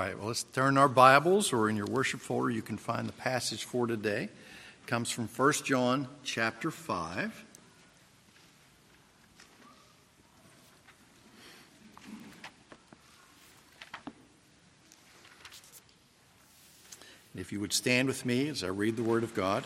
right, well, let's turn our Bibles, or in your worship folder, you can find the passage for today. It comes from 1 John chapter 5. And if you would stand with me as I read the Word of God.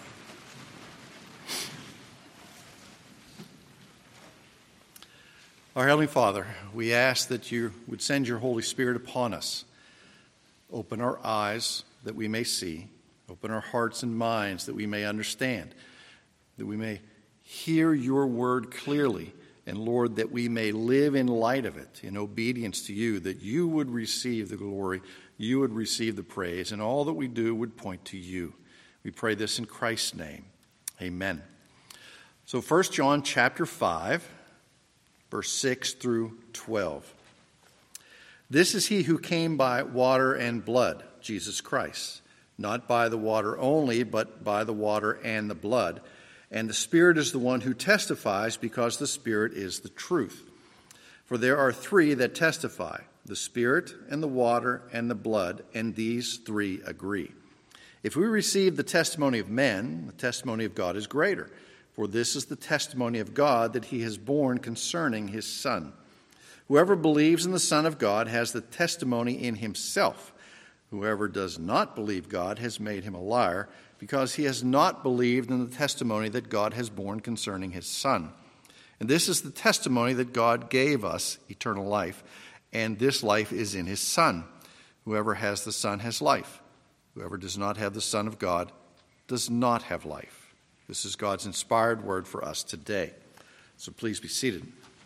Our Heavenly Father, we ask that you would send your Holy Spirit upon us. Open our eyes that we may see. Open our hearts and minds that we may understand. That we may hear your word clearly. And Lord, that we may live in light of it, in obedience to you, that you would receive the glory, you would receive the praise, and all that we do would point to you. We pray this in Christ's name. Amen. So 1 John chapter 5, verse 6 through 12. This is he who came by water and blood, Jesus Christ, not by the water only, but by the water and the blood. And the Spirit is the one who testifies, because the Spirit is the truth. For there are three that testify, the Spirit and the water and the blood, and these three agree. If we receive the testimony of men, the testimony of God is greater. For this is the testimony of God that he has borne concerning his Son. Whoever believes in the Son of God has the testimony in himself. Whoever does not believe God has made him a liar, because he has not believed in the testimony that God has borne concerning his Son. And this is the testimony that God gave us, eternal life, and this life is in his Son. Whoever has the Son has life. Whoever does not have the Son of God does not have life. This is God's inspired word for us today. So please be seated.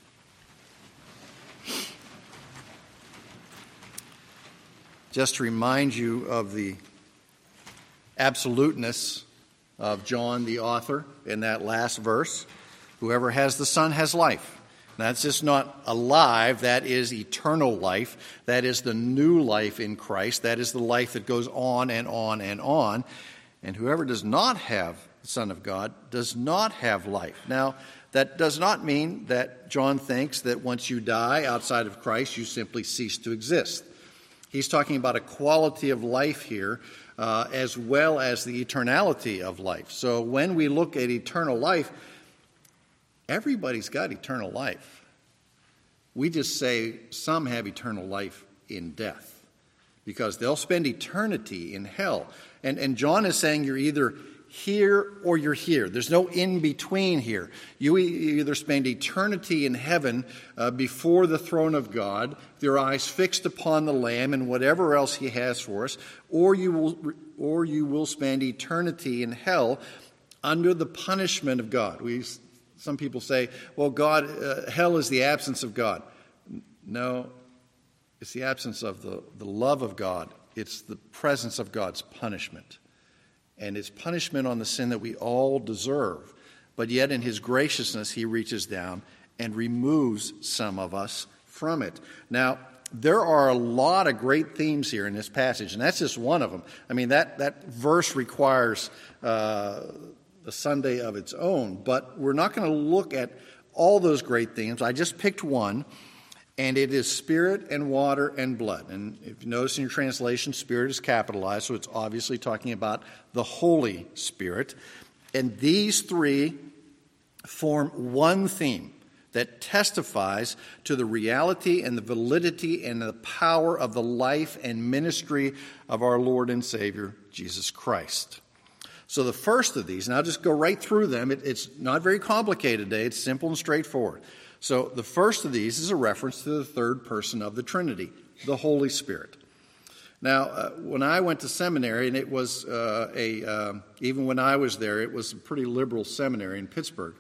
Just to remind you of the absoluteness of John, the author, in that last verse, whoever has the Son has life. That's just not alive, that is eternal life. That is the new life in Christ. That is the life that goes on and on and on. And whoever does not have the Son of God does not have life. Now, that does not mean that John thinks that once you die outside of Christ, you simply cease to exist. He's talking about a quality of life here, as well as the eternality of life. So when we look at eternal life, everybody's got eternal life. We just say some have eternal life in death, because they'll spend eternity in hell. And John is saying you're either here or you're here. There's no in-between here. You either spend eternity in heaven before the throne of God, with your eyes fixed upon the Lamb and whatever else he has for us, or you will spend eternity in hell under the punishment of God. Some people say, well, hell is the absence of God. No, it's the absence of the love of God. It's the presence of God's punishment. And it's punishment on the sin that we all deserve. But yet in his graciousness, he reaches down and removes some of us from it. Now, there are a lot of great themes here in this passage, and that's just one of them. I mean, that verse requires a Sunday of its own, but we're not going to look at all those great themes. I just picked one, and it is Spirit and water and blood. And if you notice in your translation, Spirit is capitalized, so it's obviously talking about the Holy Spirit. And these three form one theme that testifies to the reality and the validity and the power of the life and ministry of our Lord and Savior, Jesus Christ. So the first of these, and I'll just go right through them. It's not very complicated today. It's simple and straightforward. So the first of these is a reference to the third person of the Trinity, the Holy Spirit. Now, when I went to seminary, and it was even when I was there, it was a pretty liberal seminary in Pittsburgh.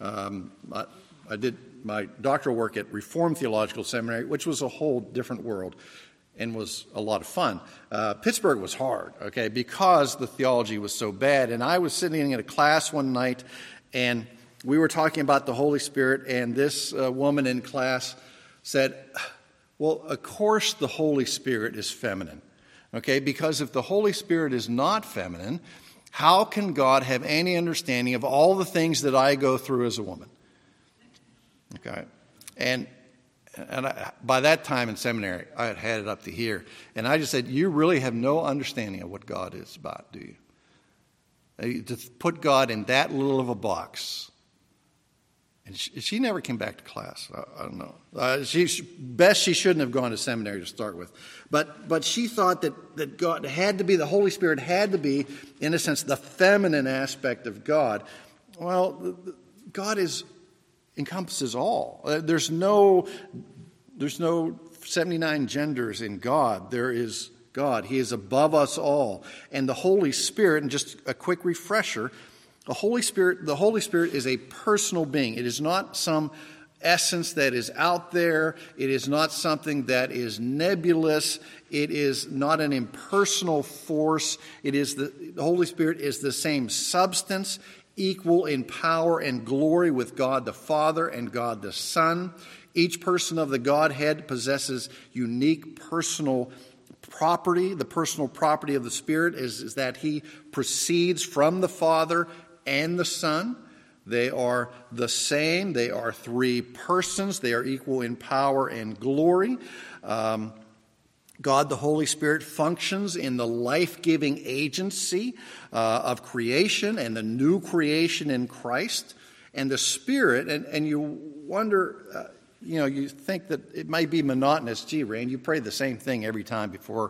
I did my doctoral work at Reformed Theological Seminary, which was a whole different world and was a lot of fun. Pittsburgh was hard, okay, because the theology was so bad. And I was sitting in a class one night, and we were talking about the Holy Spirit, and this woman in class said, well, of course the Holy Spirit is feminine, okay, because if the Holy Spirit is not feminine, how can God have any understanding of all the things that I go through as a woman? Okay, and And by that time in seminary, I had had it up to here. And I just said, you really have no understanding of what God is about, do you? To put God in that little of a box. And she never came back to class. I don't know. She shouldn't have gone to seminary to start with. But she thought that God had to be, the Holy Spirit had to be, in a sense, the feminine aspect of God. Well, God encompasses all. There's no 79 genders in God. There is God. He is above us all. And the Holy Spirit, and just a quick refresher, the Holy Spirit is a personal being. It is not some essence that is out there. It is not something that is nebulous. It is not an impersonal force. The Holy Spirit is the same substance, equal in power and glory with God the Father and God the Son. Each person of the Godhead possesses unique personal property. The personal property of the Spirit is that he proceeds from the Father and the Son. They are the same. They are three persons. They are equal in power and glory. God, the Holy Spirit, functions in the life-giving agency of creation and the new creation in Christ. And the Spirit, and you wonder, you think that it might be monotonous. Gee, Rand, you pray the same thing every time before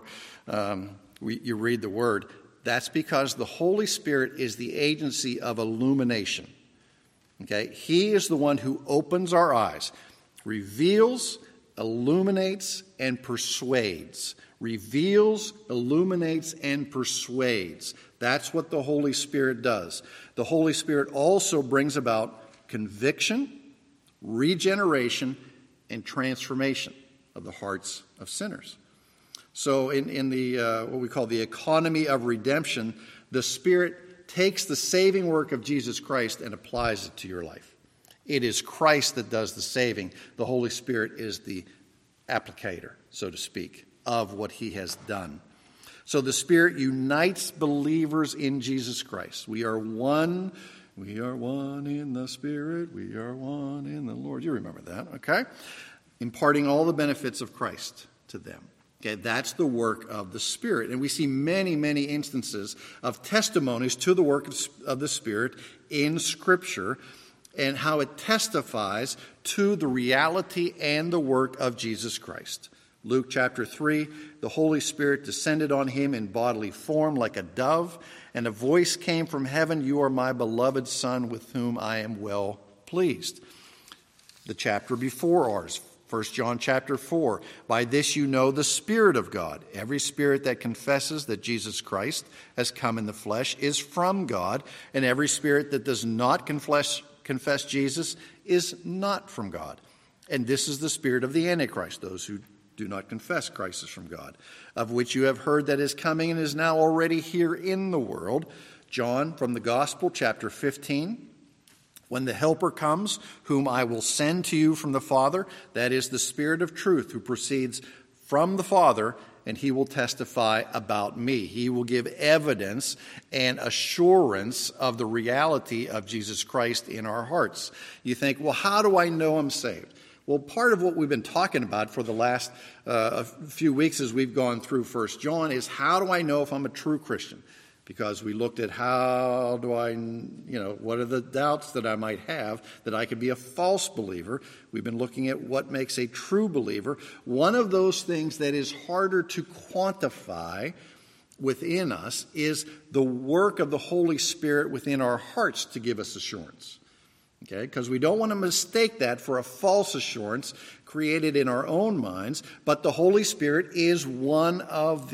you read the Word. That's because the Holy Spirit is the agency of illumination. Okay? He is the one who opens our eyes, reveals, illuminates, and persuades. Reveals, illuminates, and persuades. That's what the Holy Spirit does. The Holy Spirit also brings about conviction, regeneration, and transformation of the hearts of sinners. So in the what we call the economy of redemption, the Spirit takes the saving work of Jesus Christ and applies it to your life. It is Christ that does the saving. The Holy Spirit is the applicator, so to speak, of what he has done. So the Spirit unites believers in Jesus Christ. We are one. We are one in the Spirit. We are one in the Lord. You remember that, okay? Imparting all the benefits of Christ to them. Okay, that's the work of the Spirit. And we see many, many instances of testimonies to the work of the Spirit in Scripture and how it testifies to the reality and the work of Jesus Christ. Luke chapter 3, the Holy Spirit descended on him in bodily form like a dove, and a voice came from heaven, "You are my beloved Son, with whom I am well pleased." The chapter before ours, 1 John chapter 4, "By this you know the Spirit of God. Every spirit that confesses that Jesus Christ has come in the flesh is from God, and every spirit that does not confess Jesus is not from God. And this is the spirit of the Antichrist, those who do not confess Christ is from God, of which you have heard that is coming and is now already here in the world." John from the Gospel, chapter 15, "When the Helper comes, whom I will send to you from the Father, that is the Spirit of truth, who proceeds from the Father, and he will testify about me." He will give evidence and assurance of the reality of Jesus Christ in our hearts. You think, well, how do I know I'm saved? Well, part of what we've been talking about for the last few weeks as we've gone through 1 John is, how do I know if I'm a true Christian? Because we looked at how do I, what are the doubts that I might have that I could be a false believer. We've been looking at what makes a true believer. One of those things that is harder to quantify within us is the work of the Holy Spirit within our hearts to give us assurance. Okay, because we don't want to mistake that for a false assurance created in our own minds. But the Holy Spirit is one of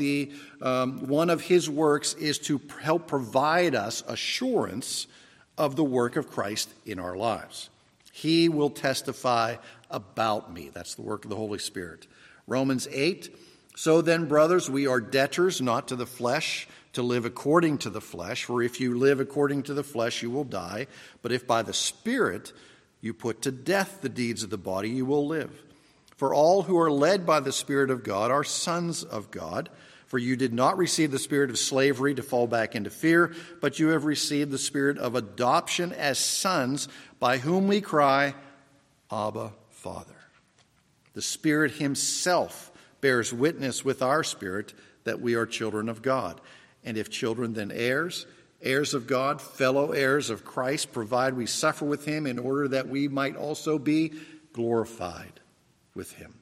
his works is to help provide us assurance of the work of Christ in our lives. He will testify about me. That's the work of the Holy Spirit. Romans 8, "So then, brothers, we are debtors not to the flesh, to live according to the flesh. For if you live according to the flesh, you will die. But if by the Spirit you put to death the deeds of the body, you will live. For all who are led by the Spirit of God are sons of God. For you did not receive the spirit of slavery to fall back into fear, but you have received the spirit of adoption as sons, by whom we cry, Abba, Father." The Spirit himself bears witness with our spirit that we are children of God. And if children, then heirs, heirs of God, fellow heirs of Christ, provided we suffer with him in order that we might also be glorified with him.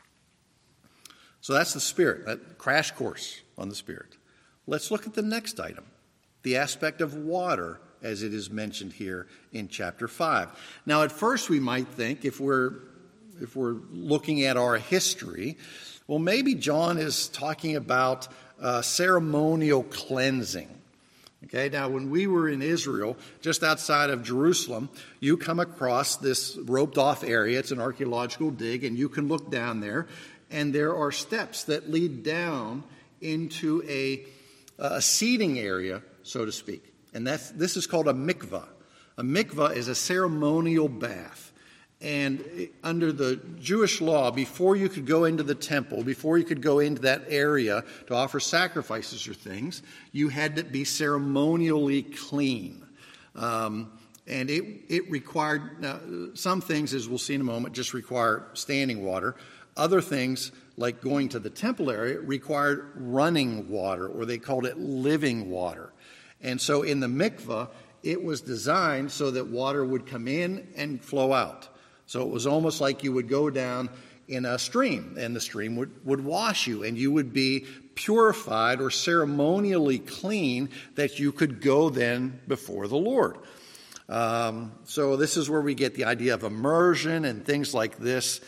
So that's the Spirit, that crash course on the Spirit. Let's look at the next item, the aspect of water as it is mentioned here in chapter 5. Now, at first we might think, if we're looking at our history, well, maybe John is talking about ceremonial cleansing. Okay, now when we were in Israel, just outside of Jerusalem, you come across this roped-off area. It's an archaeological dig, and you can look down there, and there are steps that lead down into a seating area, so to speak. And this is called a mikvah. A mikvah is a ceremonial bath. And under the Jewish law, before you could go into the temple, before you could go into that area to offer sacrifices or things, you had to be ceremonially clean. And it required, now, some things, as we'll see in a moment, just require standing water. Other things, like going to the temple area, required running water, or they called it living water. And so in the mikvah, it was designed so that water would come in and flow out. So it was almost like you would go down in a stream, and the stream would wash you, and you would be purified or ceremonially clean that you could go then before the Lord. So this is where we get the idea of immersion and things like this.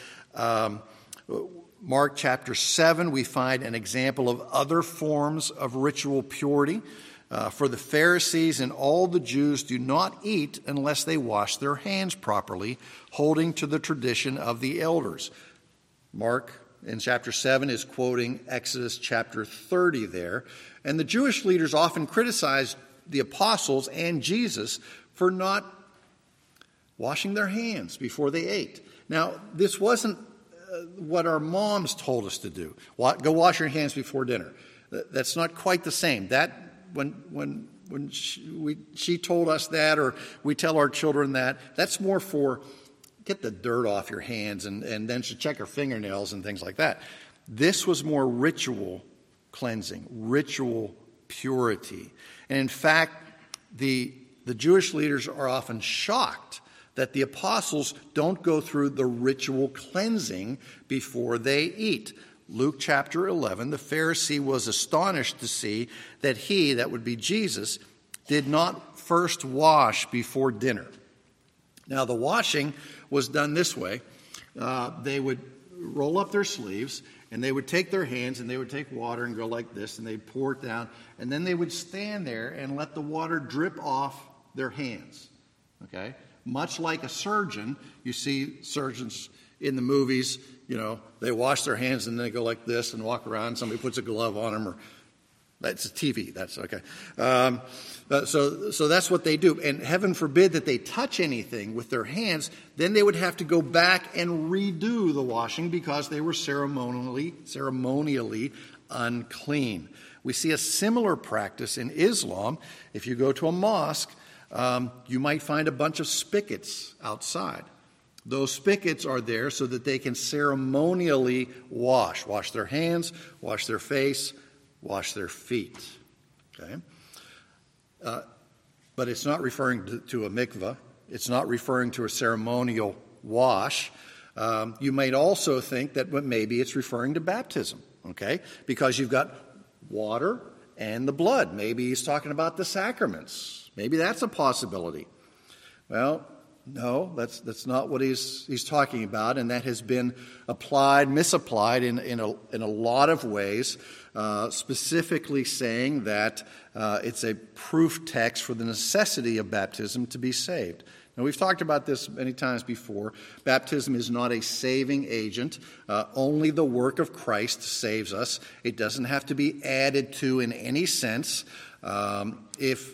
Mark chapter 7, we find an example of other forms of ritual purity. For the Pharisees and all the Jews do not eat unless they wash their hands properly, holding to the tradition of the elders. Mark in chapter 7 is quoting Exodus chapter 30 there. And the Jewish leaders often criticized the apostles and Jesus for not washing their hands before they ate. Now, this wasn't what our moms told us to do. Go wash your hands before dinner. That's not quite the same. That when she told us that, or we tell our children that, that's more for get the dirt off your hands and then to check your fingernails and things like that. This was more ritual cleansing, ritual purity. And in fact, the Jewish leaders are often shocked that the apostles don't go through the ritual cleansing before they eat. Luke chapter 11, the Pharisee was astonished to see that he, that would be Jesus, did not first wash before dinner. Now, the washing was done this way. They would roll up their sleeves, and they would take their hands, and they would take water and go like this, and they'd pour it down, and then they would stand there and let the water drip off their hands. Okay? Much like a surgeon, you see surgeons in the movies, they wash their hands and then they go like this and walk around. Somebody puts a glove on them, or that's a TV. That's okay. So that's what they do. And heaven forbid that they touch anything with their hands. Then they would have to go back and redo the washing because they were ceremonially unclean. We see a similar practice in Islam. If you go to a mosque, you might find a bunch of spigots outside. Those spigots are there so that they can ceremonially wash their hands, wash their face, wash their feet. Okay? But it's not referring to a mikvah. It's not referring to a ceremonial wash. You might also think that maybe it's referring to baptism, okay? Because you've got water and the blood. Maybe he's talking about the sacraments. Maybe that's a possibility. Well, no, that's not what he's talking about, and that has been misapplied in a lot of ways, specifically saying that it's a proof text for the necessity of baptism to be saved. Now, we've talked about this many times before. Baptism is not a saving agent. Only the work of Christ saves us. It doesn't have to be added to in any sense. If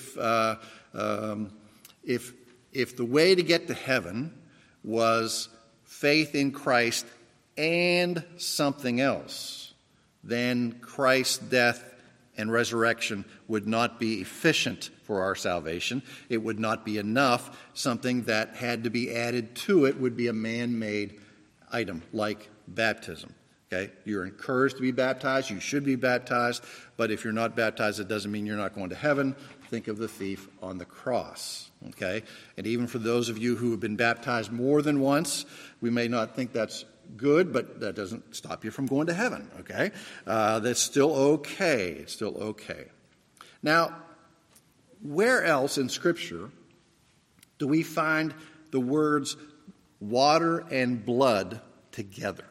the way to get to heaven was faith in Christ and something else, then Christ's death and resurrection would not be efficient for our salvation. It would not be enough. Something that had to be added to it would be a man-made item like baptism. Okay? You're encouraged to be baptized. You should be baptized. But if you're not baptized, it doesn't mean you're not going to heaven. Think of the thief on the cross. Okay? And even for those of you who have been baptized more than once, we may not think that's good, but that doesn't stop you from going to heaven. Okay? That's still okay. It's still okay. Now, where else in Scripture do we find the words water and blood together?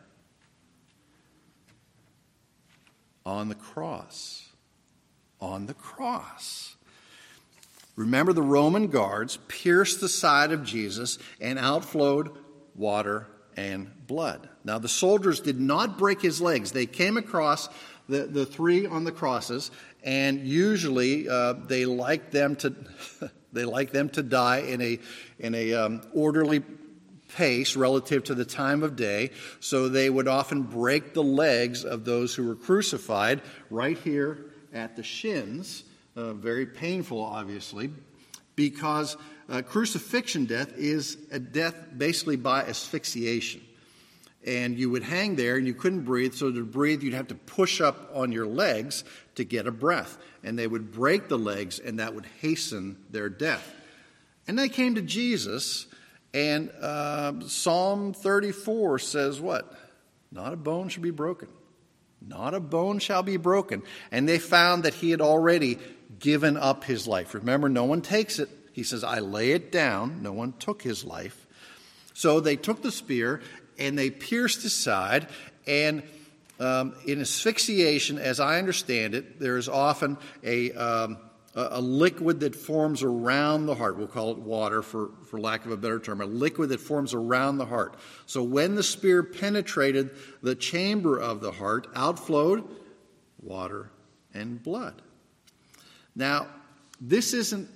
On the cross. On the cross. Remember, the Roman guards pierced the side of Jesus and outflowed water and blood. Now, the soldiers did not break his legs. They came across the three on the crosses, and usually they like them to die in a orderly pace relative to the time of day. So they would often break the legs of those who were crucified right here at the shins. Very painful, obviously, because crucifixion death is a death basically by asphyxiation. And you would hang there and you couldn't breathe, so to breathe you'd have to push up on your legs to get a breath. And they would break the legs, and that would hasten their death. And they came to Jesus, and Psalm 34 says what? Not a bone shall be broken. Not a bone shall be broken. And they found that he had already given up his life. Remember, no one takes it. He says, I lay it down. No one took his life. So they took the spear and they pierced his side. And in asphyxiation, as I understand it, there is often a liquid that forms around the heart. We'll call it water for lack of a better term. A liquid that forms around the heart. So when the spear penetrated the chamber of the heart, outflowed water and blood. Now, this isn't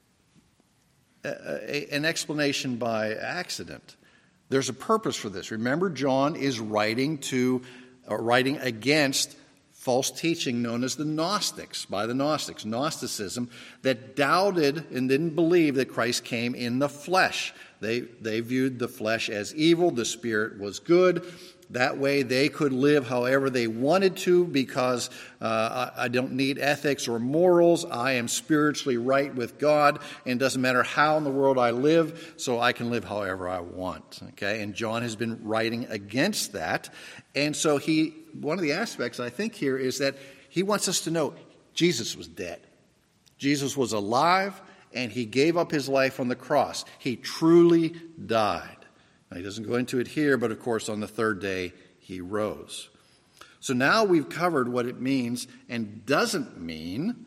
an explanation by accident. There's a purpose for this. Remember, John is writing against false teaching known as the Gnostics, by the Gnostics, Gnosticism, that doubted and didn't believe that Christ came in the flesh. They viewed the flesh as evil, the spirit was good. That way they could live however they wanted to because I don't need ethics or morals. I am spiritually right with God, and it doesn't matter how in the world I live, so I can live however I want. Okay, and John has been writing against that. And so one of the aspects I think here is that he wants us to know Jesus was dead. Jesus was alive, and he gave up his life on the cross. He truly died. Now, he doesn't go into it here, but of course on the third day he rose. So now we've covered what it means and doesn't mean.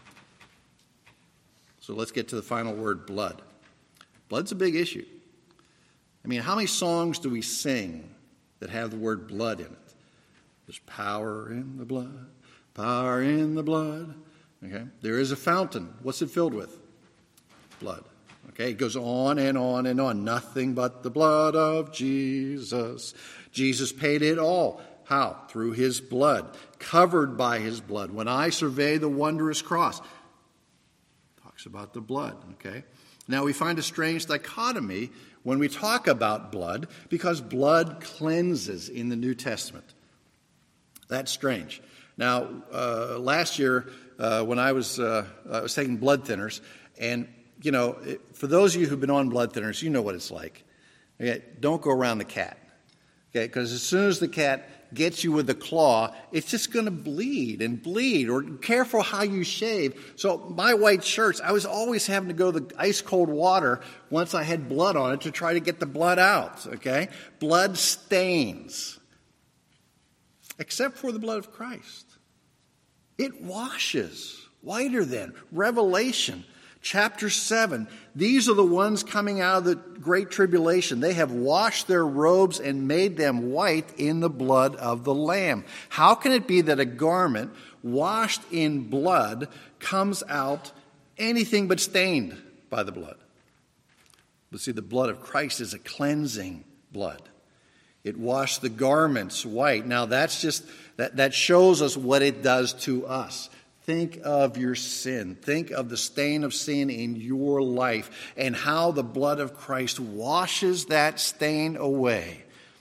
So let's get to the final word, blood. Blood's a big issue. I mean, how many songs do we sing that have the word blood in it? There's power in the blood, power in the blood. Okay, there is a fountain. What's it filled with? Blood. Okay, it goes on and on and on. Nothing but the blood of Jesus. Jesus paid it all. How? Through his blood, covered by his blood. When I survey the wondrous cross, talks about the blood, okay? Now we find a strange dichotomy when we talk about blood, because blood cleanses in the New Testament. That's strange. Now, last year when I was taking blood thinners, and you know, for those of you who've been on blood thinners, you know what it's like. Okay? Don't go around the cat. Okay? Because as soon as the cat gets you with the claw, it's just going to bleed and bleed. Or careful how you shave. So my white shirts, I was always having to go to the ice cold water once I had blood on it to try to get the blood out. Okay? Blood stains. Except for the blood of Christ. It washes whiter than Revelation. Chapter 7, these are the ones coming out of the great tribulation. They have washed their robes and made them white in the blood of the Lamb. How can it be that a garment washed in blood comes out anything but stained by the blood? But see, the blood of Christ is a cleansing blood. It washed the garments white. Now that's just, that shows us what it does to us. Think of your sin. Think of the stain of sin in your life and how the blood of Christ washes that stain away.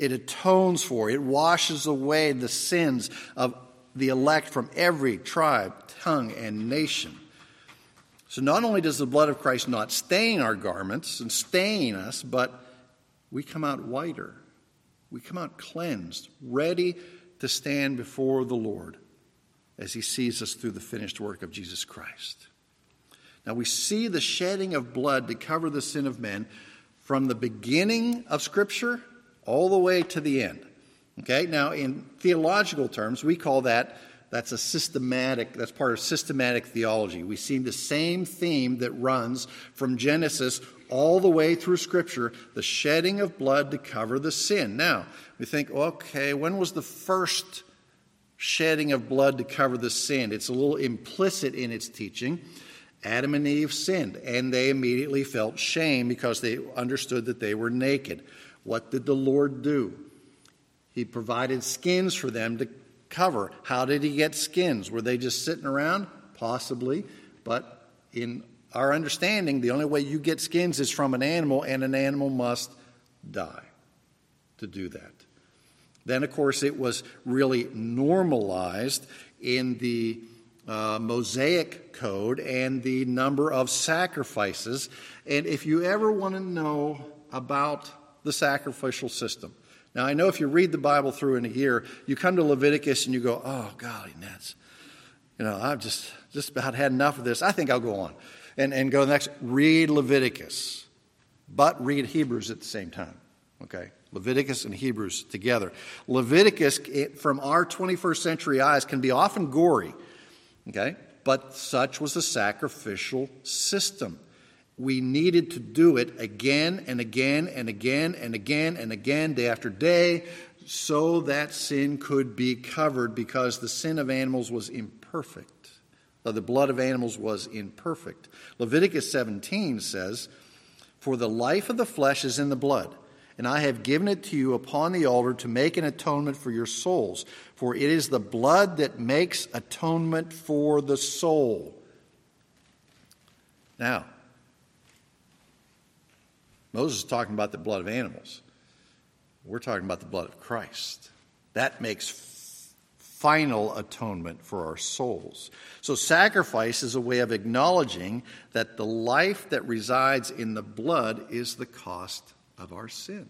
It atones for, it washes away the sins of the elect from every tribe, tongue, and nation. So not only does the blood of Christ not stain our garments and stain us, but we come out whiter. We come out cleansed, ready to stand before the Lord as he sees us through the finished work of Jesus Christ. Now we see the shedding of blood to cover the sin of men from the beginning of Scripture all the way to the end. Okay, now in theological terms, we call that's part of systematic theology. We see the same theme that runs from Genesis all the way through Scripture, the shedding of blood to cover the sin. Now, we think, okay, when was the first shedding of blood to cover the sin? It's a little implicit in its teaching. Adam and Eve sinned, and they immediately felt shame because they understood that they were naked. What did the Lord do? He provided skins for them to cover. How did he get skins? Were they just sitting around? Possibly. But in our understanding, the only way you get skins is from an animal, and an animal must die to do that. Then, of course, it was really normalized in the Mosaic Code and the number of sacrifices. And if you ever want to know about the sacrificial system, now I know if you read the Bible through in a year, you come to Leviticus and you go, oh, golly, nuts. I've just about had enough of this. I think I'll go on and go next. Read Leviticus, but read Hebrews at the same time. Okay, Leviticus and Hebrews together. Leviticus, from our 21st century eyes, can be often gory. Okay, but such was the sacrificial system. We needed to do it again and again and again and again and again, day after day, so that sin could be covered, because the sin of animals was imperfect. The blood of animals was imperfect. Leviticus 17 says, "For the life of the flesh is in the blood, and I have given it to you upon the altar to make an atonement for your souls. For it is the blood that makes atonement for the soul." Now, Moses is talking about the blood of animals. We're talking about the blood of Christ. That makes final atonement for our souls. So sacrifice is a way of acknowledging that the life that resides in the blood is the cost of our sin.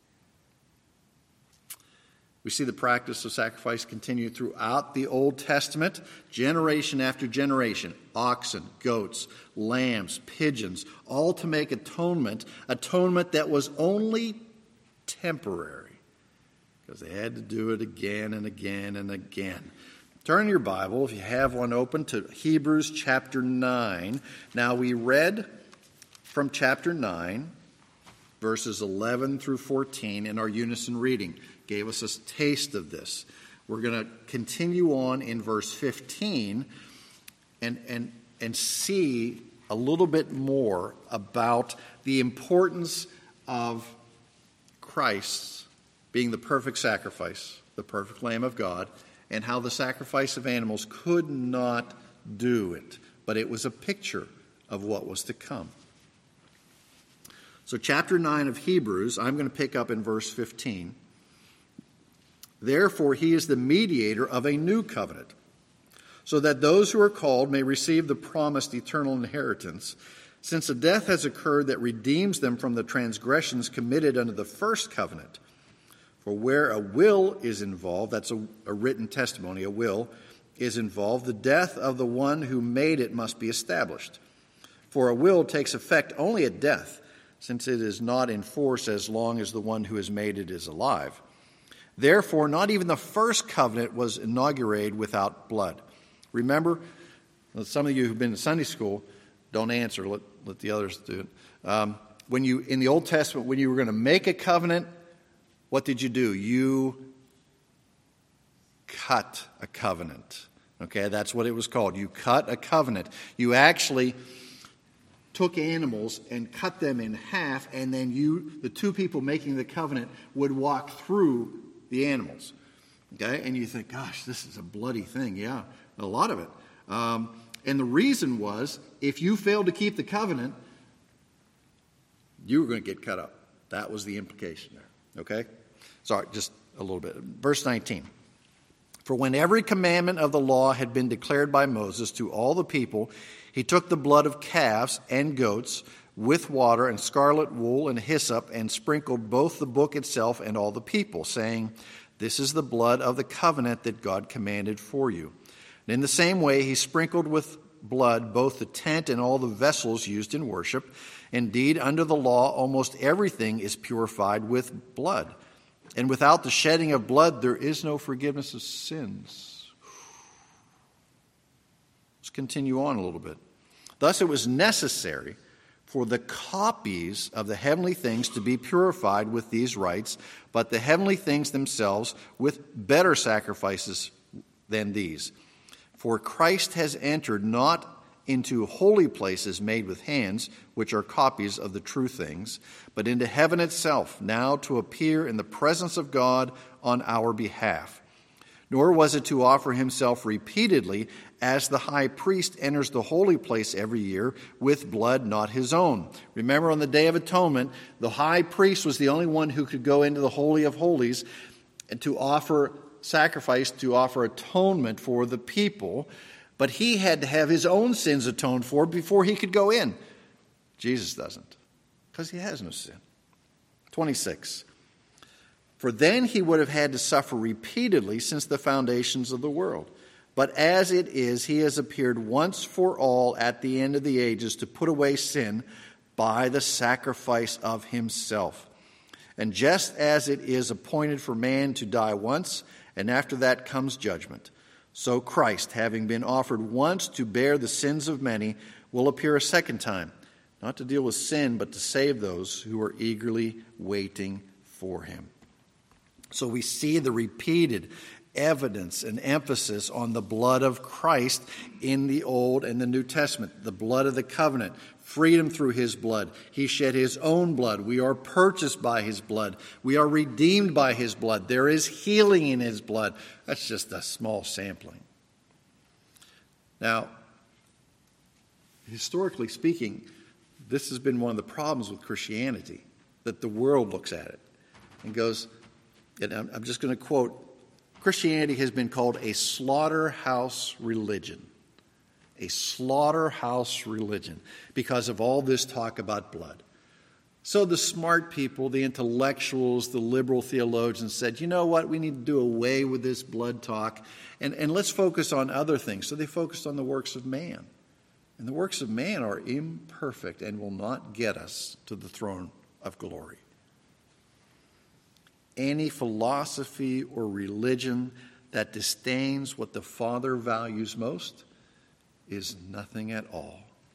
We see the practice of sacrifice continue throughout the Old Testament, generation after generation. Oxen, goats, lambs, pigeons, all to make atonement that was only temporary, because they had to do it again and again and again. Turn your Bible, if you have one open, to Hebrews chapter 9. Now, we read from chapter 9, verses 11 through 14 in our unison reading. Gave us a taste of this. We're going to continue on in verse 15 and see a little bit more about the importance of Christ being the perfect sacrifice, the perfect Lamb of God, and how the sacrifice of animals could not do it, but it was a picture of what was to come. So chapter 9 of Hebrews, I'm going to pick up in verse 15. "Therefore he is the mediator of a new covenant, so that those who are called may receive the promised eternal inheritance, since a death has occurred that redeems them from the transgressions committed under the first covenant. For where a will is involved," that's a written testimony, a will is involved, "the death of the one who made it must be established. For a will takes effect only at death, since it is not in force as long as the one who has made it is alive. Therefore, not even the first covenant was inaugurated without blood." Remember, some of you who've been to Sunday school, don't answer, let the others do it. In the Old Testament, when you were going to make a covenant, what did you do? You cut a covenant. Okay, that's what it was called. You cut a covenant. You actually took animals and cut them in half, and then the two people making the covenant, would walk through the animals. Okay, and you think, gosh, this is a bloody thing. Yeah, a lot of it. And the reason was, if you failed to keep the covenant, you were going to get cut up. That was the implication there. Okay? Sorry, just a little bit. Verse 19. For when every commandment of the law had been declared by Moses to all the people, he took the blood of calves and goats with water and scarlet wool and hyssop and sprinkled both the book itself and all the people, saying, This is the blood of the covenant that God commanded for you. And in the same way, he sprinkled with blood both the tent and all the vessels used in worship. Indeed, under the law, almost everything is purified with blood. And without the shedding of blood, there is no forgiveness of sins. Let's continue on a little bit. Thus, it was necessary for the copies of the heavenly things to be purified with these rites, but the heavenly things themselves with better sacrifices than these. For Christ has entered not into holy places made with hands, which are copies of the true things, but into heaven itself, now to appear in the presence of God on our behalf. Nor was it to offer himself repeatedly, as the high priest enters the holy place every year with blood not his own. Remember, on the Day of Atonement, the high priest was the only one who could go into the Holy of Holies and to offer sacrifice, to offer atonement for the people. But he had to have his own sins atoned for before he could go in. Jesus doesn't, because he has no sin. 26. For then he would have had to suffer repeatedly since the foundations of the world. But as it is, he has appeared once for all at the end of the ages to put away sin by the sacrifice of himself. And just as it is appointed for man to die once, and after that comes judgment, so Christ, having been offered once to bear the sins of many, will appear a second time, not to deal with sin, but to save those who are eagerly waiting for him. So we see the repeated evidence and emphasis on the blood of Christ in the Old and the New Testament, the blood of the covenant, freedom through his blood. He shed his own blood. We are purchased by his blood. We are redeemed by his blood. There is healing in his blood. That's just a small sampling. Now, historically speaking, this has been one of the problems with Christianity, that the world looks at it and goes, and I'm just going to quote, Christianity has been called a slaughterhouse religion. A slaughterhouse religion because of all this talk about blood. So the smart people, the intellectuals, the liberal theologians said, you know what, we need to do away with this blood talk and let's focus on other things. So they focused on the works of man. And the works of man are imperfect and will not get us to the throne of glory. Any philosophy or religion that disdains what the Father values most is nothing at all.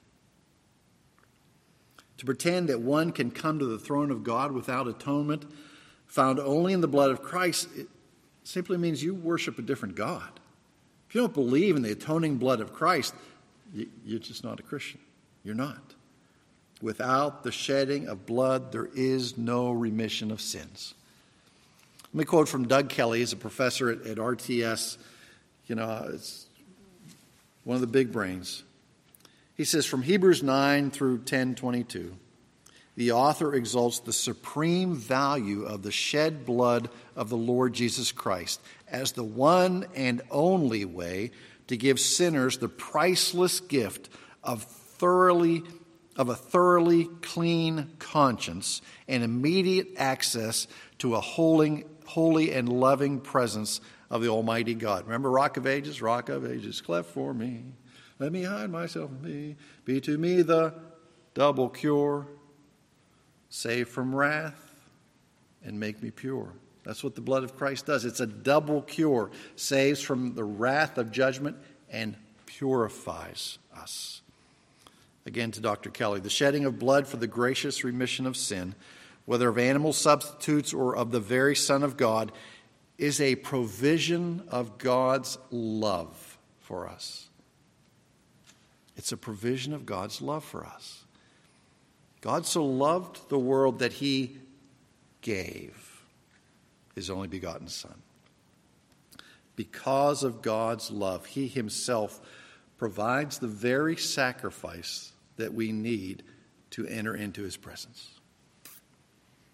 To pretend that one can come to the throne of God without atonement, found only in the blood of Christ, it simply means you worship a different God. If you don't believe in the atoning blood of Christ, you're just not a Christian. You're not. Without the shedding of blood, there is no remission of sins. Let me quote from Doug Kelly. He's a professor at RTS. It's one of the big brains. He says, from Hebrews 9 through 10:22, the author exalts the supreme value of the shed blood of the Lord Jesus Christ as the one and only way to give sinners the priceless gift of a thoroughly clean conscience and immediate access to a holy and loving presence of the Almighty God. Remember Rock of Ages, cleft for me. Let me hide myself in thee. Be to me the double cure. Save from wrath and make me pure. That's what the blood of Christ does. It's a double cure. Saves from the wrath of judgment and purifies us. Again to Dr. Kelly, the shedding of blood for the gracious remission of sin, whether of animal substitutes or of the very Son of God, is a provision of God's love for us. It's a provision of God's love for us. God so loved the world that he gave his only begotten Son. Because of God's love, he himself provides the very sacrifice that we need to enter into his presence.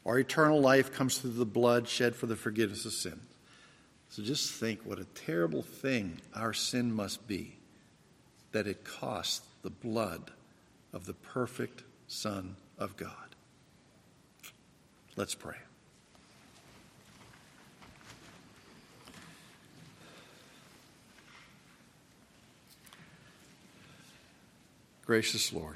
Our eternal life comes through the blood shed for the forgiveness of sin. So just think what a terrible thing our sin must be, that it cost the blood of the perfect Son of God. Let's pray. Gracious Lord,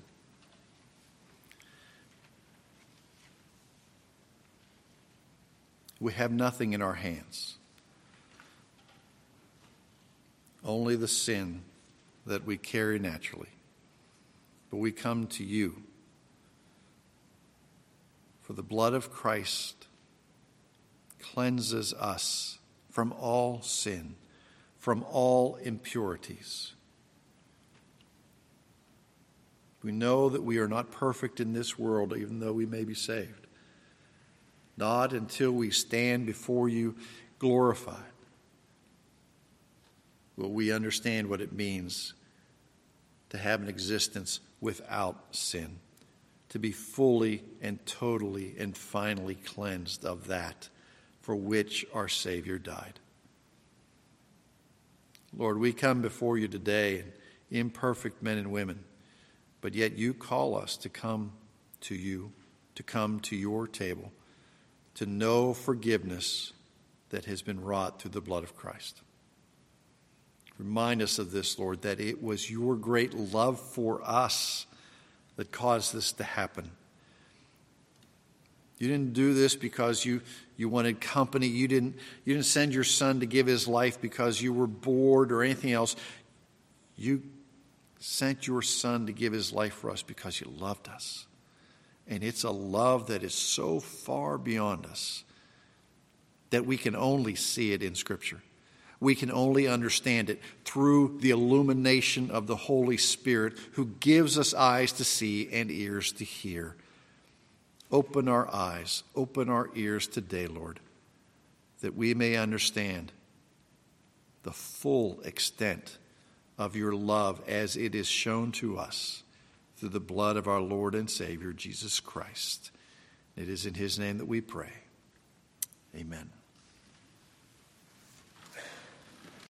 we have nothing in our hands, only the sin that we carry naturally. But we come to you, for the blood of Christ cleanses us from all sin, from all impurities. We know that we are not perfect in this world, even though we may be saved. Not until we stand before you glorified will we understand what it means to have an existence without sin, to be fully and totally and finally cleansed of that for which our Savior died. Lord, we come before you today, imperfect men and women, but yet you call us to come to you, to come to your table, to know forgiveness that has been wrought through the blood of Christ. Remind us of this, Lord, that it was your great love for us that caused this to happen. You didn't do this because you wanted company. You didn't send your Son to give his life because you were bored or anything else. You sent your Son to give his life for us because you loved us. And it's a love that is so far beyond us that we can only see it in Scripture. We can only understand it through the illumination of the Holy Spirit, who gives us eyes to see and ears to hear. Open our eyes, open our ears today, Lord, that we may understand the full extent of your love as it is shown to us through the blood of our Lord and Savior, Jesus Christ. It is in his name that we pray. Amen.